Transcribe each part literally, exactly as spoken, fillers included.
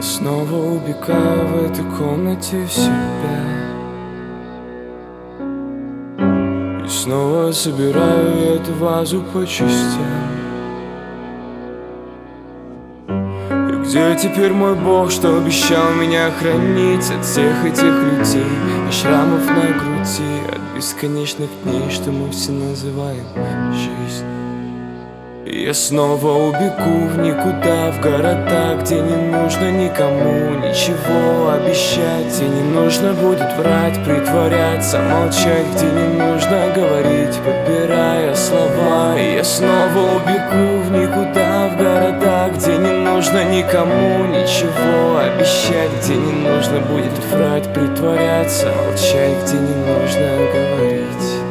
Я снова убегаю в этой комнате в себя и снова собираю эту вазу по частям. И где теперь мой Бог, что обещал меня хранить от всех этих людей, от шрамов на груди, от бесконечных дней, что мы все называем жизнь? И я снова убегу в никуда, в города, где не нужно никому ничего обещать, где не нужно будет врать, притворяться, молчать, где не нужно говорить, подбирая слова. И я снова убегу в никуда, в города, где не нужно никому ничего обещать, где не нужно будет врать, притворяться, молчать, где не нужно говорить.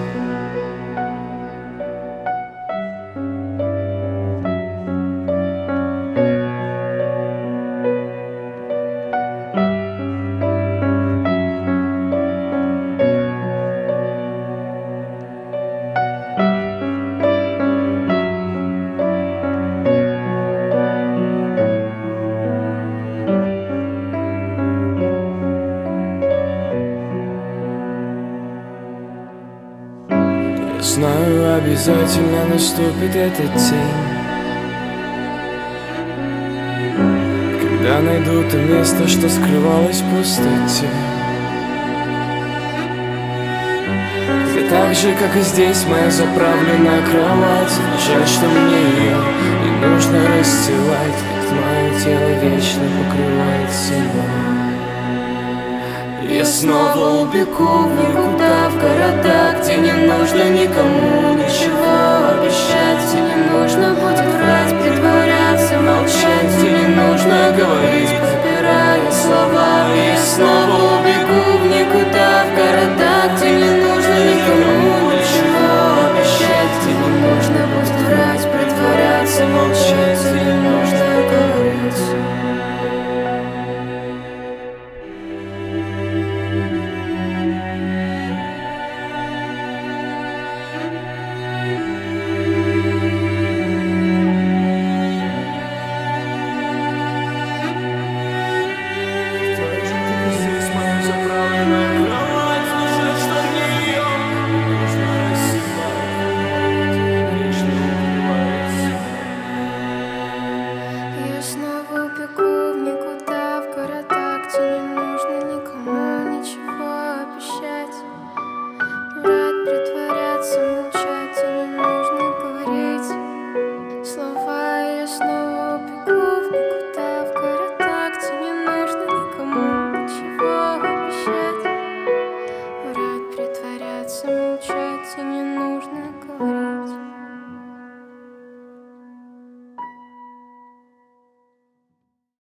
Знаю, обязательно наступит этот день, когда найду то место, что скрывалось в пустоте, где так же, как и здесь, моя заправленная кровать. Жаль, что мне ее не нужно расстилать, ведь мое тело вечно покрывает себя. Я снова убегу в никуда, в города, где не нужно никому ничего обещать, где не нужно будет врать, притворяться, молчать, где не нужно говорить.